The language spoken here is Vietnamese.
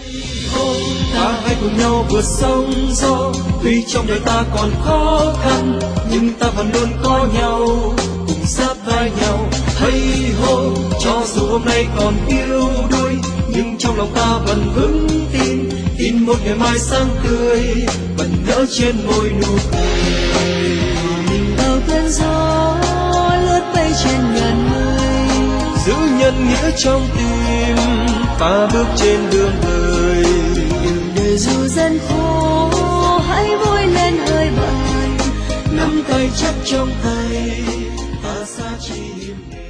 Ta hãy cùng nhau vượt sóng gió, tuy trong đời ta còn khó khăn nhưng ta vẫn luôn có nhau, cùng sát vai nhau. Hay hô, cho dù hôm nay còn yếu đuối nhưng trong lòng ta vẫn vững tin, tin một ngày mai sáng tươi vẫn nở trên môi nụ cười. Mình bao cơn gió lướt bay trên ngàn mây, giữ nhân nghĩa trong tim ta bước trên đường đời. đời dù gian khổ hãy vui lên hơi bận, nắm tay chắc trong tay ta xa chỉ niềm